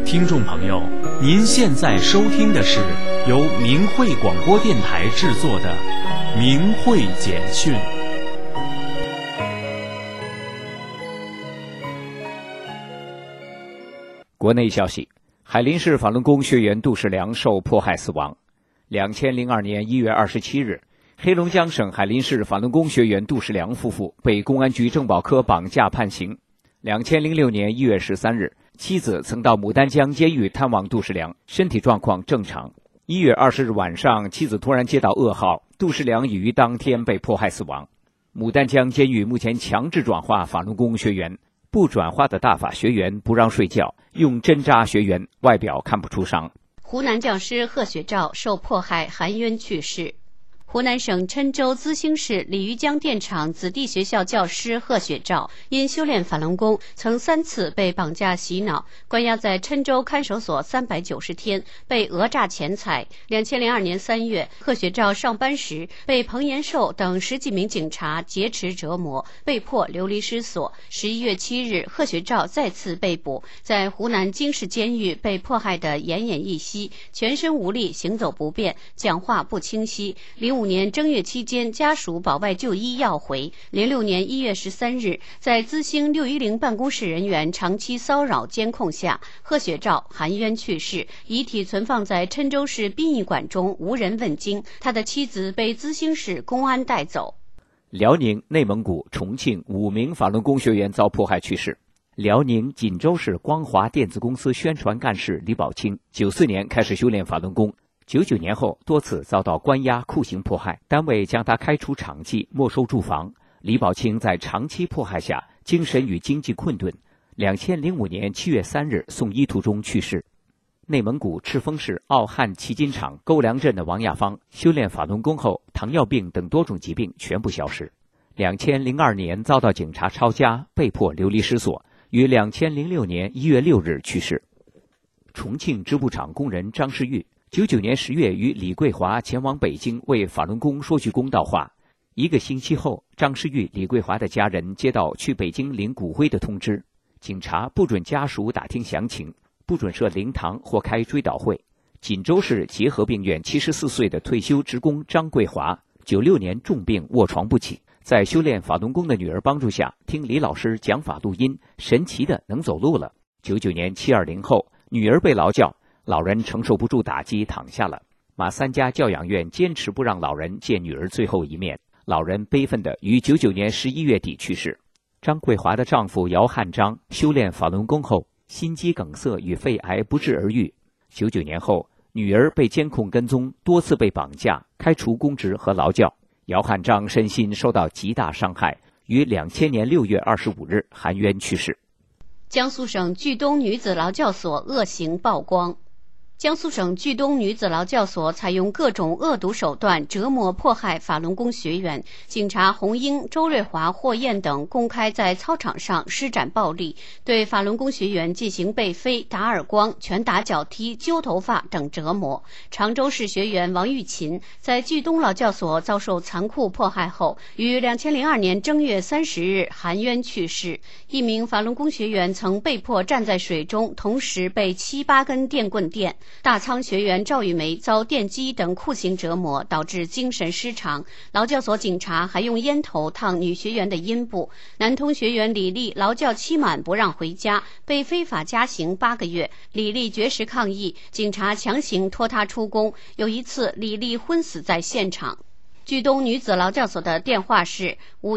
听众朋友，您现在收听的是由明慧广播电台制作的《明慧简讯》。 国内消息：海林市法轮功学员杜世良受迫害死亡。2002年1月27日，黑龙江省海林市法轮功学员杜世良夫妇被公安局政保科绑架判刑。2006年1月13日，妻子曾到牡丹江监狱探望杜世良，身体状况正常。1月20日晚上，妻子突然接到噩耗，杜世良已于当天被迫害死亡。牡丹江监狱目前强制转化法轮功学员，不转化的大法学员不让睡觉，用针扎学员，外表看不出伤。 湖南教师贺雪照受迫害含冤去世。湖南省郴州资兴市鲤鱼江电厂子弟学校教师贺雪照因修炼法轮功，曾3次被绑架洗脑，关押在郴州看守所390天，被讹诈钱财。2002年3月，贺雪照上班时被彭延寿等10几名警察劫持折磨，被迫流离失所。11月7日，贺雪照再次被捕，在湖南经市监狱被迫害得奄奄一息，全身无力，行走不便，讲话不清晰。05年正月期间，家属保外就医要回。06年1月13日，在资兴610办公室人员长期骚扰监控下，贺雪照含冤去世，遗体存放在郴州市殡仪馆中，无人问津。他的妻子被资兴市公安带走。 辽宁、内蒙古、重庆5名法轮功学员遭迫害去世。辽宁锦州市光华电子公司宣传干事李宝清，94年开始修炼法轮功。99年后多次遭到关押酷刑迫害，单位将他开除厂纪，没收住房。李宝清在长期迫害下，精神与经济困顿。2005年7月3日送医途中去世。内蒙古赤峰市奥汉旗金厂沟梁镇的王亚芳，修炼法轮功后，糖尿病等多种疾病全部消失。2002年遭到警察抄家，被迫流离失所，于2006年1月6日去世。重庆织布厂工人张世玉99年10月与李桂华前往北京为法轮功说句公道话。1个星期后，张世玉、李桂华的家人接到去北京领骨灰的通知，警察不准家属打听详情，不准设灵堂或开追悼会。锦州市结核病院74岁的退休职工张桂华，96年重病卧床不起，在修炼法轮功的女儿帮助下，听李老师讲法录音，神奇的能走路了。99年720后，女儿被劳教，老人承受不住打击，躺下了。马三家教养院坚持不让老人见女儿最后一面，老人悲愤地于99年11月底去世。张桂华的丈夫姚汉章修炼法轮功后，心肌梗塞与肺癌不治而愈。99年后，女儿被监控跟踪，多次被绑架、开除公职和劳教。姚汉章身心受到极大伤害，于2000年6月25日含冤去世。 江苏省句东女子劳教所恶行曝光。江苏省句东女子劳教所采用各种恶毒手段折磨迫害法轮功学员，警察洪英、周瑞华、霍燕等公开在操场上施展暴力，对法轮功学员进行背飞、打耳光、拳打脚踢、揪头发等折磨。常州市学员王玉琴在句东劳教所遭受残酷迫害后，于2002年正月30日含冤去世。一名法轮功学员曾被迫站在水中，同时被7、8根电棍电。大仓学员赵玉梅遭电击等酷刑折磨，导致精神失常。劳教所警察还用烟头烫女学员的阴部。南通学员李丽劳教期满不让回家，被非法加刑8个月。李丽绝食抗议，警察强行拖她出宫。有一次，李丽昏死在现场。句东女子劳教所的电话是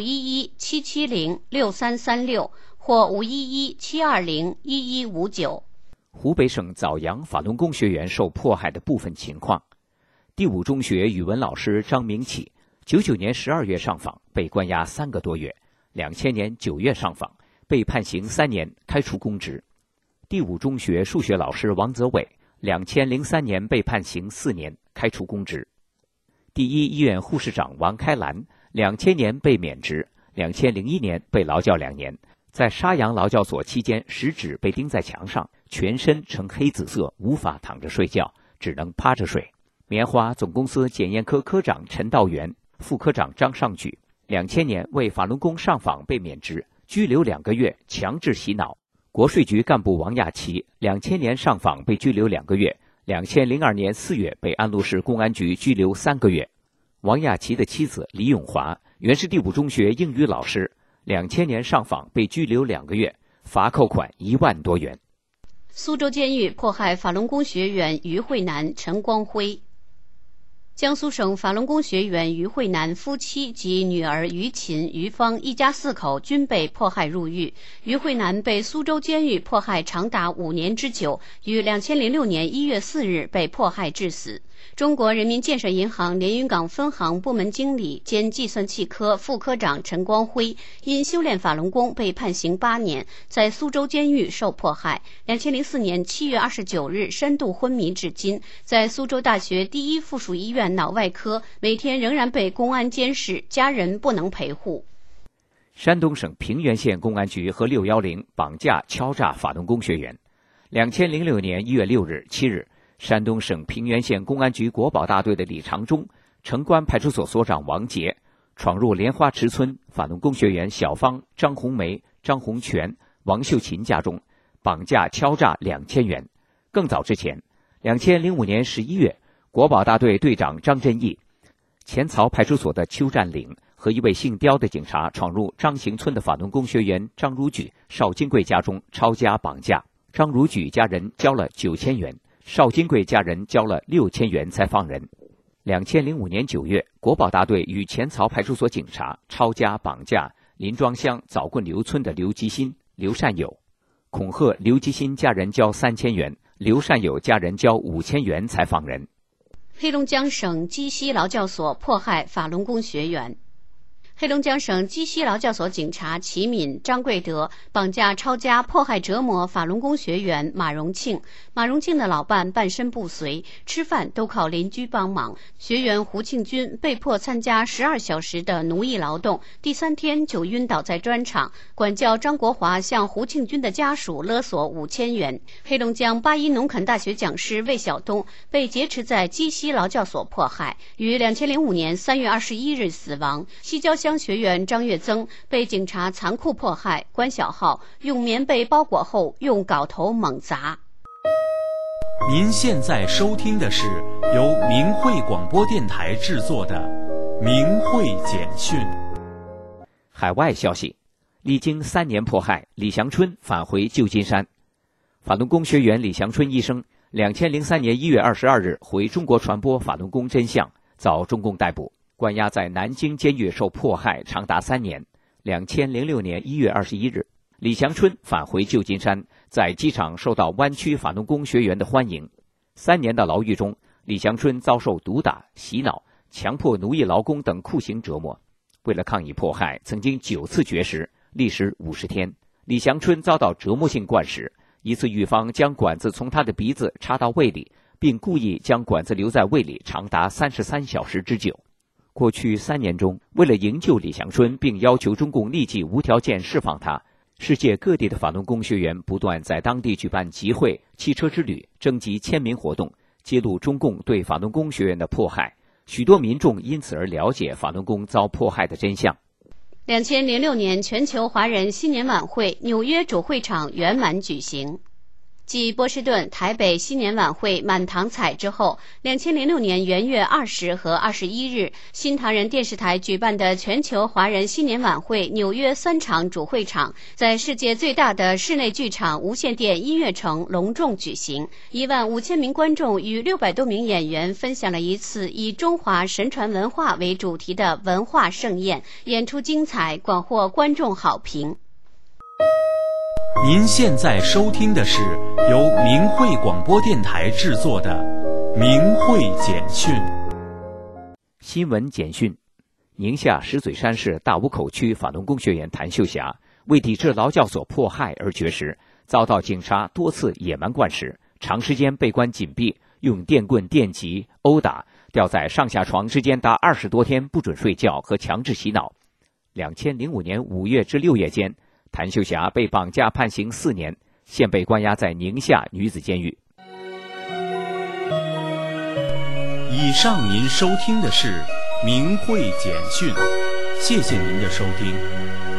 511-770-6336或511-720-1159。 湖北省枣阳法轮功学员受迫害的部分情况。第5中学语文老师张明启，99年12月上访，被关押3个多月；2000年9月上访，被判刑3年，开除公职。第5中学数学老师王泽伟，2003年被判刑4年，开除公职。第1医院护士长王开兰，2000年被免职，2001年被劳教2年。在沙洋劳教所期间，食指被钉在墙上，全身呈黑紫色，无法躺着睡觉，只能趴着睡。棉花总公司检验科科长陈道元、副科长张尚举，2000年为法轮功上访被免职，拘留2个月，强制洗脑。 国税局干部王亚琦2000年上访被拘留2个月，2002年4月被安陆市公安局拘留3个月。王亚琦的妻子李永华原是第5中学英语老师，2000年上访被拘留2个月，罚扣款1万多元。 苏州监狱迫害法轮功学员于慧南、陈光辉。江苏省法轮功学员于慧南夫妻及女儿于琴、于芳一家4口均被迫害入狱。于慧南被苏州监狱迫害长达5年之久，于2006年1月4日被迫害致死。中国人民建设银行连云港分行部门经理兼计算器科副科长陈光辉因修炼法轮功被判刑8年，在苏州监狱受迫害。2004年7月29日深度昏迷至今，在苏州大学第1附属医院脑外科每天仍然被公安监视，家人不能陪护。 山东省平原县公安局和610绑架敲诈法轮功学员。2006年1月6日、7日，山东省平原县公安局国保大队的李长忠、城关派出所所长王杰闯入莲花池村法轮功学员小芳、张红梅、张红全、王秀琴家中，绑架敲诈2000元。更早之前，2005年11月，国保大队队长张振义、前曹派出所的邱占领和一位姓刁的警察闯入张行村的法轮功学员张如举、邵金贵家中抄家绑架，张如举家人交了9000元，邵金贵家人交了6000元才放人。2005年9月，国保大队与前曹派出所警察抄家绑架林庄乡枣棍刘村的刘吉新、刘善友，恐吓刘吉新家人交3000元，刘善友家人交5000元才放人。 黑龙江省鸡西劳教所迫害法轮功学员。黑龙江省鸡西劳教所警察齐敏、张贵德绑架抄家迫害折磨法轮功学员马荣庆。马荣庆的老伴半身不遂，吃饭都靠邻居帮忙。学员胡庆军被迫参加12小时的奴役劳动，第3天就晕倒在砖厂。管教张国华向胡庆军的家属勒索5000元。黑龙江八一农垦大学讲师魏晓东被劫持在鸡西劳教所迫害，于2005年3月21日死亡。西郊乡学员张月增被警察残酷迫害，关小号用棉被包裹后用镐头猛砸。 您现在收听的是由明慧广播电台制作的《明慧简讯》。 海外消息，历经3年迫害，李祥春返回旧金山。法轮功学员李祥春医生2003年1月22日回中国传播法轮功真相，遭中共逮捕，关押在南京监狱受迫害长达3年。2006年1月21日，李祥春返回旧金山，在机场受到湾区法轮功学员的欢迎。3年的牢狱中，李祥春遭受毒打、洗脑、强迫奴役劳工等酷刑折磨。为了抗议迫害，曾经9次绝食，历时50天。李祥春遭到折磨性灌食，一次狱方将管子从他的鼻子插到胃里，并故意将管子留在胃里长达33小时之久。过去3年中，为了营救李祥春并要求中共立即无条件释放他，世界各地的法轮功学员不断在当地举办集会、汽车之旅、征集签名活动，揭露中共对法轮功学员的迫害。许多民众因此而了解法轮功遭迫害的真相。 2006年全球华人新年晚会纽约主会场圆满举行。继波士顿、台北新年晚会满堂彩之后，2006年元月20和21日，新唐人电视台举办的全球华人新年晚会纽约3场主会场，在世界最大的室内剧场无线电音乐城隆重举行。15000名观众与600多名演员分享了一次以中华神传文化为主题的文化盛宴，演出精彩，广获观众好评。 您现在收听的是由明慧广播电台制作的《明慧简讯》。 新闻简讯：宁夏石嘴山市大坞口区法轮功学员谭秀霞为抵制劳教所迫害而绝食，遭到警察多次野蛮灌食，长时间被关紧闭，用电棍电击、殴打，吊在上下床之间达20多天，不准睡觉和强制洗脑。2005年5月至6月间，谭秀霞被绑架判刑4年，现被关押在宁夏女子监狱。 以上您收听的是明慧简讯，谢谢您的收听。